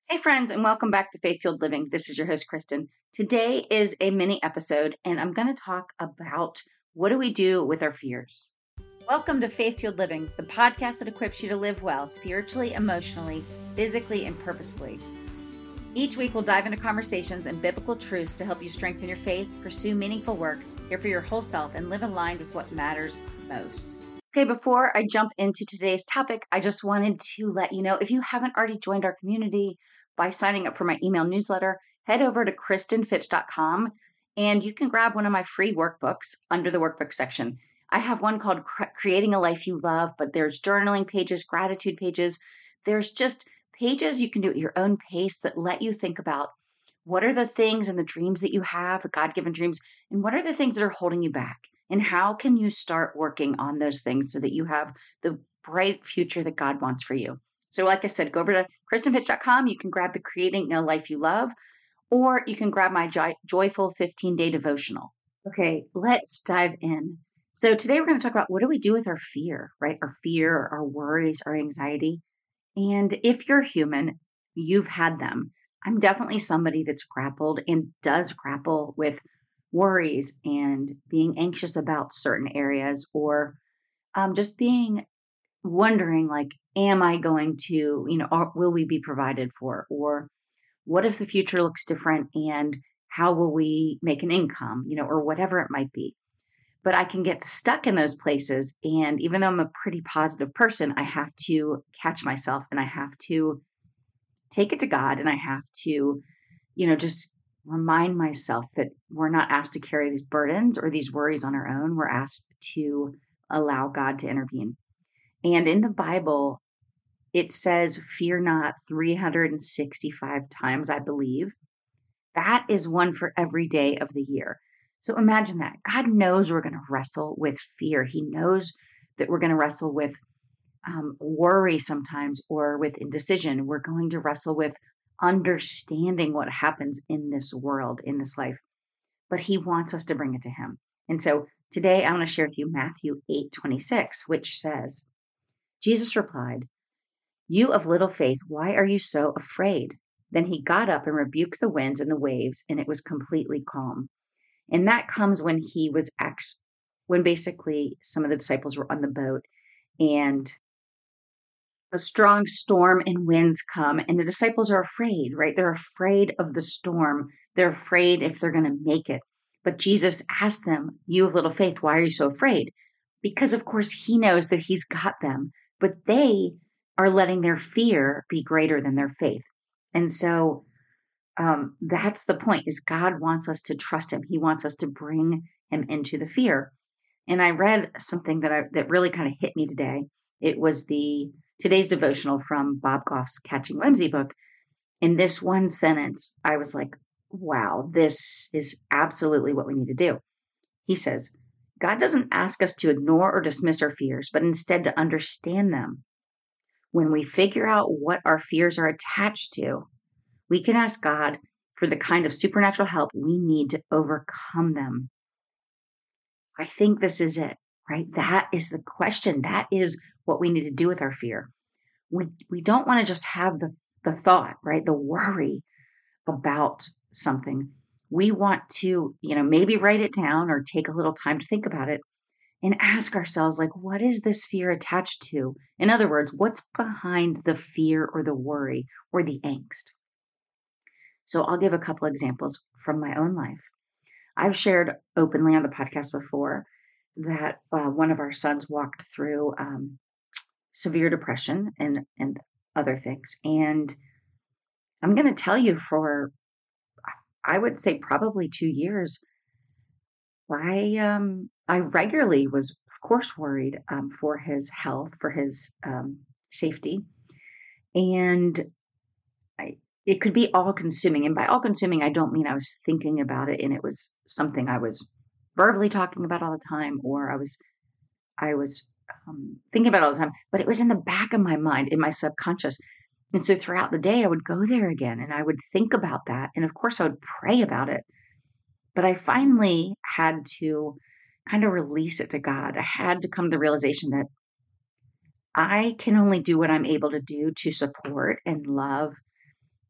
Hey, friends, and welcome back to Faith Fueled Living. This is your host, Kristen. Today is a mini episode, and I'm going to talk about what do we do with our fears. Welcome to Faith Fueled Living, the podcast that equips you to live well spiritually, emotionally, physically, and purposefully. Each week, we'll dive into conversations and biblical truths to help you strengthen your faith, pursue meaningful work, care for your whole self, and live aligned with what matters most. Okay, before I jump into today's topic, I just wanted to let you know if you haven't already joined our community by signing up for my email newsletter, head over to kristenfitch.com and you can grab one of my free workbooks under the workbook section. I have one called Creating a Life You Love, but there's journaling pages, gratitude pages. There's just pages you can do at your own pace that let you think about what are the things and the dreams that you have, the God-given dreams, and what are the things that are holding you back? And how can you start working on those things so that you have the bright future that God wants for you? So like I said, go over to kristenfitch.com. You can grab the Creating a Life You Love, or you can grab my joyful 15-day devotional. Okay, let's dive in. So today we're going to talk about what do we do with our fear, right? Our fear, our worries, our anxiety. And if you're human, you've had them. I'm definitely somebody that's grappled and does grapple with worries and being anxious about certain areas, or just being wondering, like, am I going to, will we be provided for? Or what if the future looks different and how will we make an income, or whatever it might be. But I can get stuck in those places. And even though I'm a pretty positive person, I have to catch myself and I have to take it to God, and I have to, just remind myself that we're not asked to carry these burdens or these worries on our own. We're asked to allow God to intervene. And in the Bible, it says, fear not 365 times, I believe. That is one for every day of the year. So imagine that. God knows we're going to wrestle with fear. He knows that we're going to wrestle with worry sometimes, or with indecision. We're going to wrestle with understanding what happens in this world, in this life. But he wants us to bring it to him. And so today I want to share with you Matthew 8:26, which says, Jesus replied, "You of little faith, why are you so afraid?" Then he got up and rebuked the winds and the waves, and it was completely calm. And that comes when when basically some of the disciples were on the boat, and a strong storm and winds come, and the disciples are afraid, right? They're afraid of the storm. They're afraid if they're going to make it. But Jesus asked them, "You of little faith, why are you so afraid?" Because, of course, he knows that he's got them, but they are letting their fear be greater than their faith. And so that's the point, is God wants us to trust him. He wants us to bring him into the fear. And I read something that really kind of hit me today. It was today's devotional from Bob Goff's Catching Whimsy book. In this one sentence, I was like, wow, this is absolutely what we need to do. He says, God doesn't ask us to ignore or dismiss our fears, but instead to understand them. When we figure out what our fears are attached to, we can ask God for the kind of supernatural help we need to overcome them. I think this is it, right? That is the question. That is what we need to do with our fear. We don't want to just have the thought, right? The worry about something. We want to, maybe write it down or take a little time to think about it and ask ourselves, like, what is this fear attached to? In other words, what's behind the fear or the worry or the angst? So I'll give a couple examples from my own life. I've shared openly on the podcast before that one of our sons walked through severe depression and other things. And I'm going to tell you, for, I would say, probably 2 years, I regularly was, of course, worried for his health, for his safety. And it could be all consuming. And by all consuming, I don't mean I was thinking about it and it was something I was verbally talking about all the time, or I was thinking about it all the time, but it was in the back of my mind, in my subconscious. And so throughout the day, I would go there again and I would think about that. And of course, I would pray about it. But I finally had to kind of release it to God. I had to come to the realization that I can only do what I'm able to do to support and love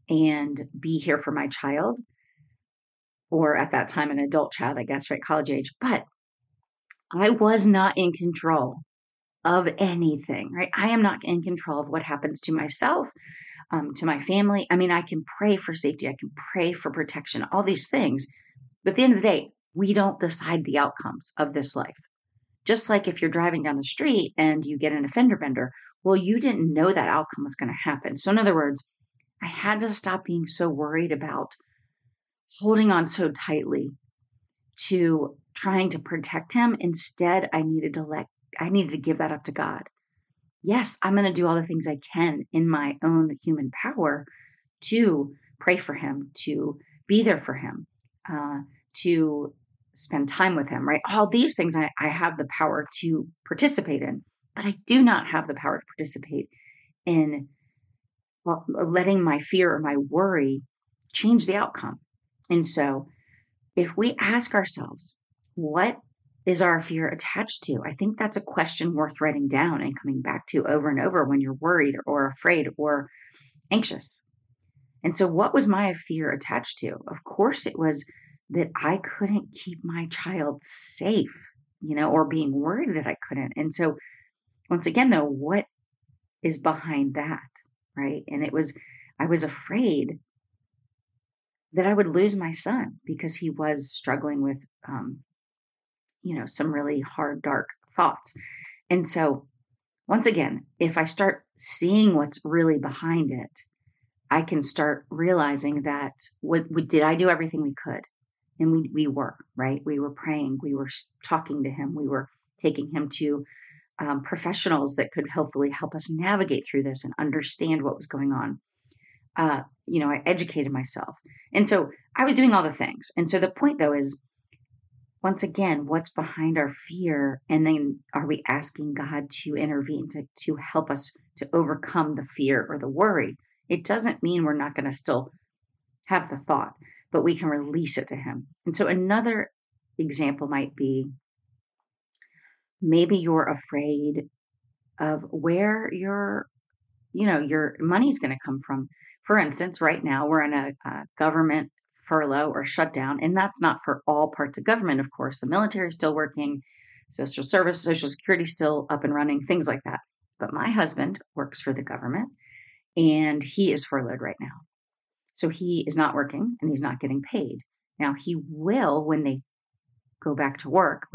and be here for my child, or at that time, an adult child, I guess, right? College age. But I was not in control of anything, right? I am not in control of what happens to myself, to my family. I mean, I can pray for safety, I can pray for protection, all these things. But at the end of the day, we don't decide the outcomes of this life. Just like if you're driving down the street and you get in a fender bender, well, you didn't know that outcome was going to happen. So, in other words, I had to stop being so worried about holding on so tightly to trying to protect him. Instead, I needed to give that up to God. Yes, I'm going to do all the things I can in my own human power to pray for him, to be there for him, to spend time with him, right? All these things I have the power to participate in, but I do not have the power to participate in letting my fear or my worry change the outcome. And so if we ask ourselves, what is our fear attached to? I think that's a question worth writing down and coming back to over and over when you're worried or afraid or anxious. And so, what was my fear attached to? Of course, it was that I couldn't keep my child safe, or being worried that I couldn't. And so, once again, though, what is behind that, right? And I was afraid that I would lose my son because he was struggling with, some really hard, dark thoughts. And so, once again, if I start seeing what's really behind it, I can start realizing that did I do everything we could? And we were, right? We were praying, we were talking to him, we were taking him to professionals that could hopefully help us navigate through this and understand what was going on. I educated myself. And so I was doing all the things. And so the point, though, is once again, what's behind our fear? And then are we asking God to intervene, to help us to overcome the fear or the worry? It doesn't mean we're not going to still have the thought, but we can release it to him. And so another example might be maybe you're afraid of where your money's going to come from. For instance, right now we're in a government furlough or shutdown, and that's not for all parts of government, of course. The military is still working, social service, social security still up and running, things like that. But my husband works for the government, and he is furloughed right now. So he is not working and he's not getting paid. Now he will when they go back to work,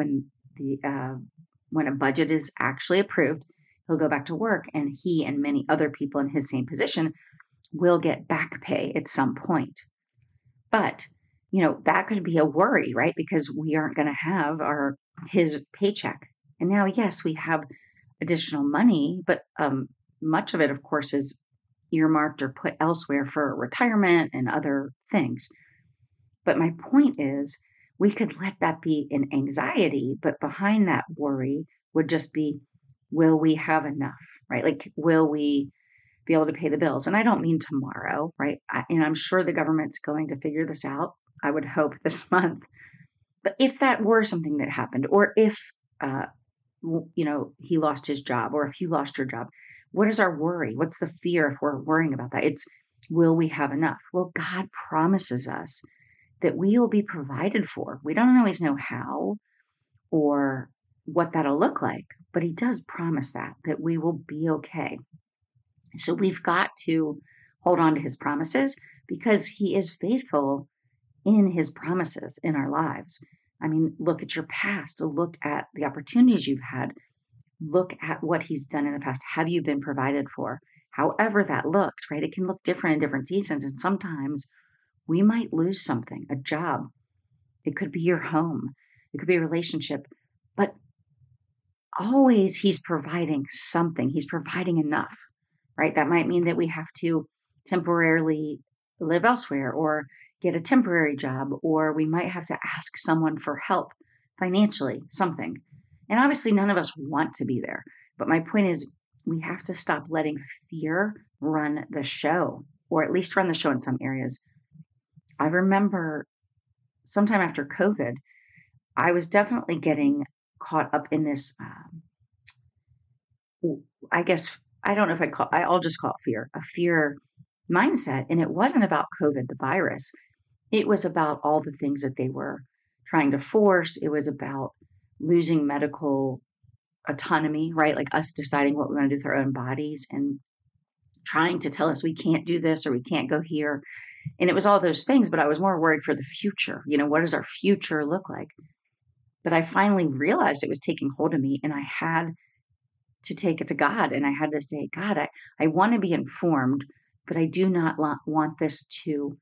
when a budget is actually approved, he'll go back to work, and he and many other people in his same position will get back pay at some point. But, that could be a worry, right? Because we aren't going to have his paycheck. And now, yes, we have additional money, but much of it, of course, is earmarked or put elsewhere for retirement and other things. But my point is, we could let that be an anxiety, but behind that worry would just be, will we have enough, right? Like, will we be able to pay the bills? And I don't mean tomorrow, right? And I'm sure the government's going to figure this out. I would hope this month. But if that were something that happened, or if, he lost his job, or if you lost your job, what is our worry? What's the fear if we're worrying about that? It's, will we have enough? Well, God promises us that we will be provided for. We don't always know how or what that'll look like, but he does promise that we will be okay. So we've got to hold on to his promises because he is faithful in his promises in our lives. I mean, look at your past, look at the opportunities you've had, look at what he's done in the past. Have you been provided for? However that looked, right? It can look different in different seasons. And sometimes we might lose something, a job. It could be your home. It could be a relationship. But always he's providing something. He's providing enough, right? That might mean that we have to temporarily live elsewhere or get a temporary job, or we might have to ask someone for help financially, something. And obviously, none of us want to be there. But my point is, we have to stop letting fear run the show, or at least run the show in some areas. I remember sometime after COVID, I was definitely getting caught up in this, I guess, I don't know if I'll just call it fear, a fear mindset. And it wasn't about COVID, the virus. It was about all the things that they were trying to force. It was about losing medical autonomy, right? Like us deciding what we want to do with our own bodies and trying to tell us we can't do this or we can't go here. And it was all those things, but I was more worried for the future. What does our future look like? But I finally realized it was taking hold of me, and I had to take it to God. And I had to say, God, I want to be informed, but I do not want this to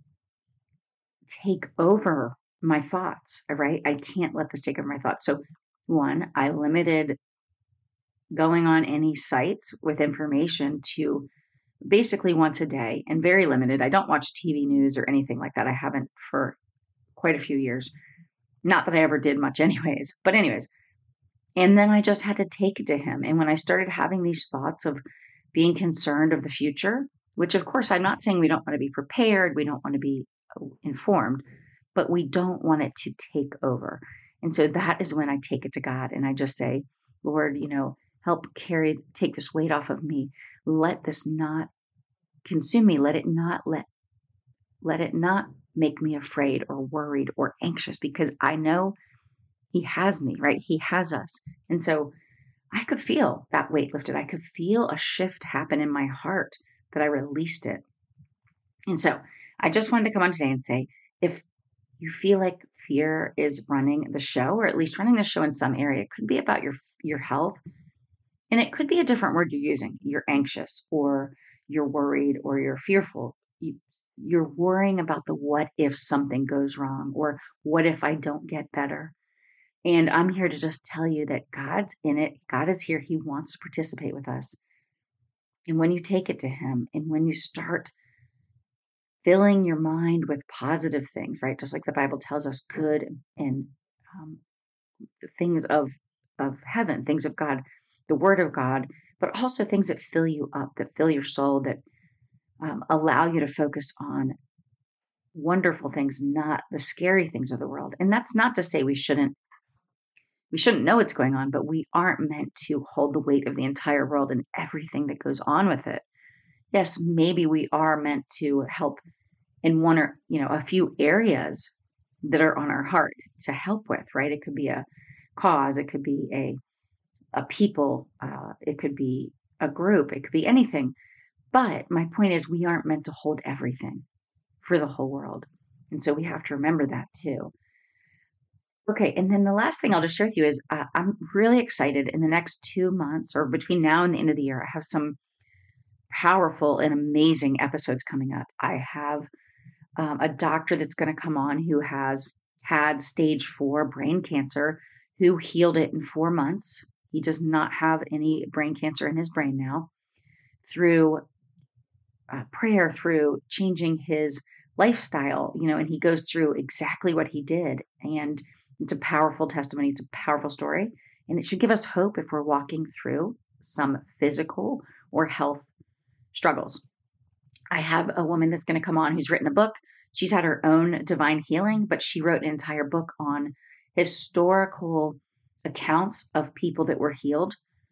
take over my thoughts, right? I can't let this take over my thoughts. So one, I limited going on any sites with information to basically once a day, and very limited. I don't watch TV news or anything like that. I haven't for quite a few years. Not that I ever did much anyways, but anyways. And then I just had to take it to him. And when I started having these thoughts of being concerned of the future, which of course I'm not saying we don't want to be prepared, we don't want to be informed, but we don't want it to take over. And so that is when I take it to God and I just say, Lord, help take this weight off of me. Let this not consume me. Let it not make me afraid or worried or anxious, because I know he has me, right? He has us. And so I could feel that weight lifted. I could feel a shift happen in my heart that I released it. And so I just wanted to come on today and say, if you feel like fear is running the show, or at least running the show in some area, it could be about your health. And it could be a different word you're using. You're anxious, or you're worried, or you're fearful. You're worrying about the what if something goes wrong, or what if I don't get better. And I'm here to just tell you that God's in it. God is here. He wants to participate with us. And when you take it to him, and when you start filling your mind with positive things, right? Just like the Bible tells us, good and the things of heaven, things of God, the word of God, but also things that fill you up, that fill your soul, that allow you to focus on wonderful things, not the scary things of the world. And that's not to say we shouldn't know what's going on, but we aren't meant to hold the weight of the entire world and everything that goes on with it. Yes, maybe we are meant to help in one or, a few areas that are on our heart to help with, right? It could be a cause, it could be a people, it could be a group, it could be anything. But my point is, we aren't meant to hold everything for the whole world. And so we have to remember that too. Okay, and then the last thing I'll just share with you is I'm really excited in the next 2 months, or between now and the end of the year. I have some powerful and amazing episodes coming up. I have a doctor that's going to come on who has had stage 4 brain cancer, who healed it in 4 months. He does not have any brain cancer in his brain now, through prayer, through changing his lifestyle, and he goes through exactly what he did. And it's a powerful testimony. It's a powerful story. And it should give us hope if we're walking through some physical or health struggles. I have a woman that's going to come on who's written a book. She's had her own divine healing, but she wrote an entire book on historical accounts of people that were healed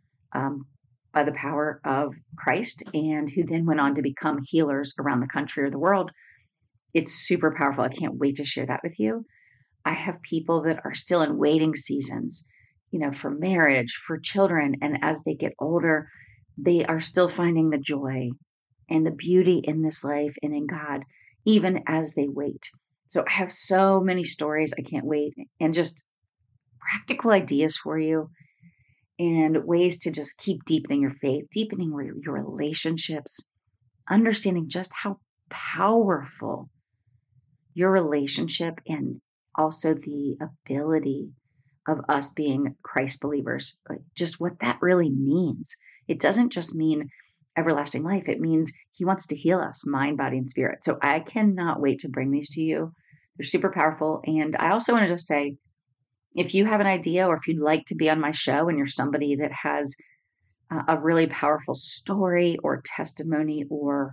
by the power of Christ, and who then went on to become healers around the country or the world. It's super powerful. I can't wait to share that with you. I have people that are still in waiting seasons, for marriage, for children. And as they get older, they are still finding the joy and the beauty in this life and in God, even as they wait. So I have so many stories. I can't wait. And just practical ideas for you, and ways to just keep deepening your faith, deepening your relationships, understanding just how powerful your relationship, and also the ability of us being Christ believers, just what that really means. It doesn't just mean everlasting life. It means he wants to heal us, mind, body, and spirit. So I cannot wait to bring these to you. They're super powerful. And I also want to just say, if you have an idea, or if you'd like to be on my show and you're somebody that has a really powerful story or testimony, or,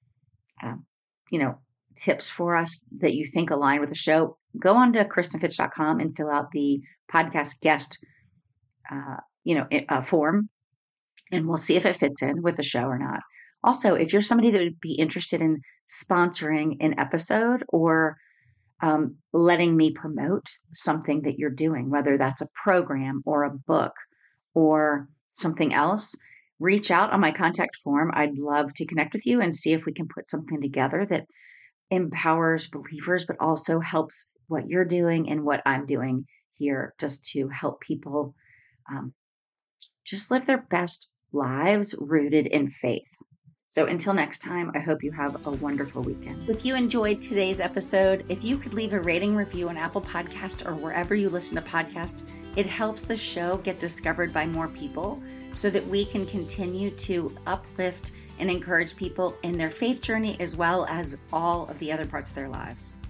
tips for us that you think align with the show, go on to KristenFitch.com and fill out the podcast guest, form, and we'll see if it fits in with the show or not. Also, if you're somebody that would be interested in sponsoring an episode or letting me promote something that you're doing, whether that's a program or a book or something else, reach out on my contact form. I'd love to connect with you and see if we can put something together that empowers believers, but also helps what you're doing and what I'm doing here, just to help people just live their best lives rooted in faith. So until next time, I hope you have a wonderful weekend. If you enjoyed today's episode, if you could leave a rating review on Apple Podcasts or wherever you listen to podcasts, it helps the show get discovered by more people so that we can continue to uplift and encourage people in their faith journey as well as all of the other parts of their lives.